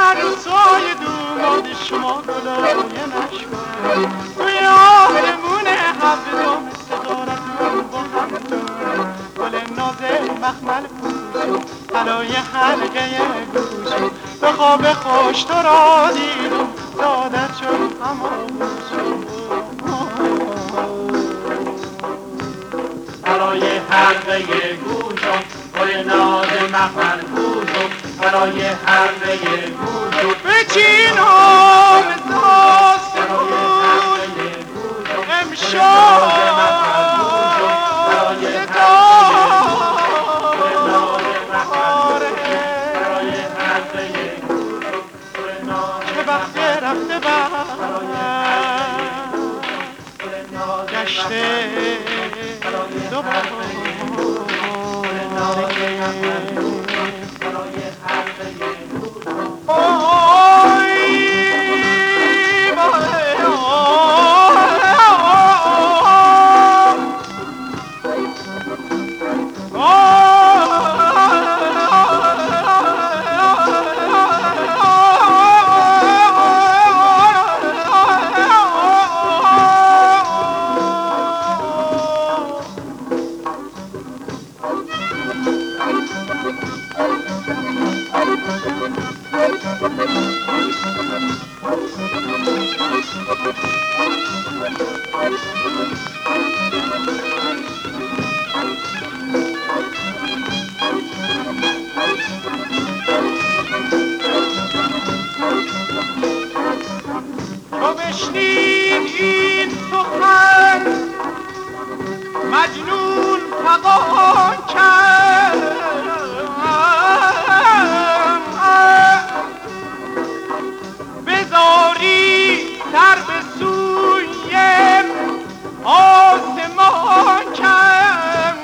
عروسای دوماد شما گلای نشکن توی آسمون هفتم ستارتون با همتون گل نازه مخمل پوشون طلای حلقه گوشون به خواب خوش تو را دیدم سعادت شد هماغوشون برای حلقه گوشم گل ناز مخمل پوشم برای حلقه گوشم بچینم داستون امشب که وقت رفته گشته دوباره تو بشنید این سخن مجنون فغان کرد بذاری سر به سوی آسمان کرد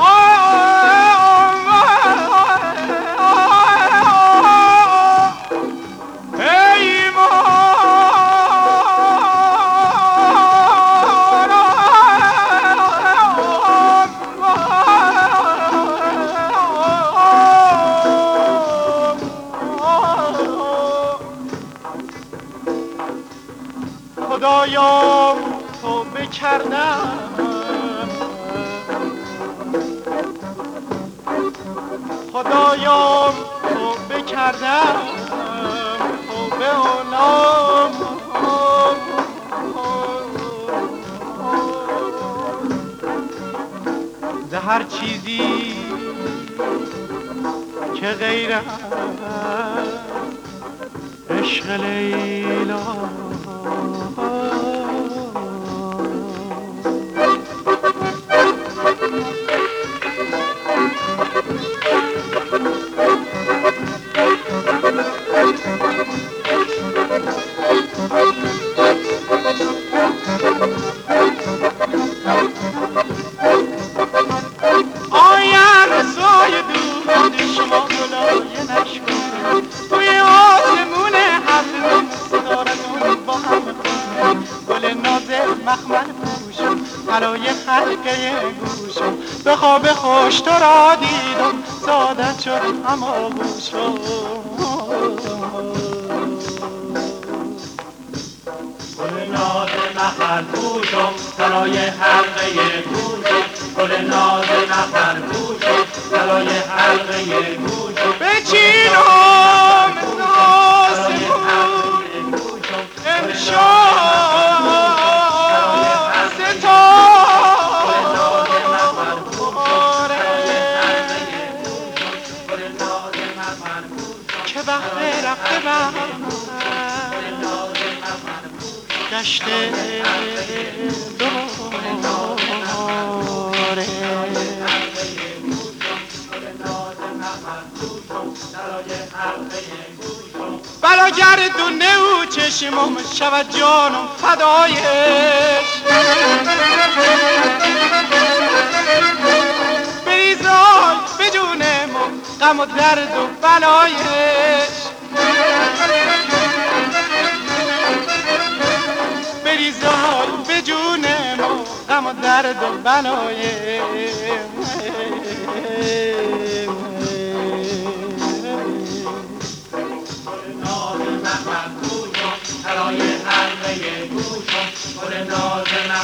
خدایا توبه کردم خدایا توبه کردم توبه اولام ز هر چیزی که غیر از عشق لیلا مخمل پوشم طلای حلقه گوشم به خواب خوش تو را دیدم سعادت شد هماغوشم گل ناز مخمل پوشم طلای حلقه گوشم گل ناز مخمل پوشم طلای حلقه گوشم بچینم داستون امشب که وقت رفته گشته دوباره بلا گردونه او چشمم شود جانم فدایش بریزای به جونم غم و درد و بلایش بریزای به جونم غم و درد و بلایش ناز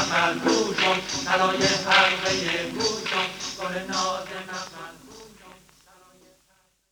نخل پوشم طلای حلقه گوشم گل ناز نخل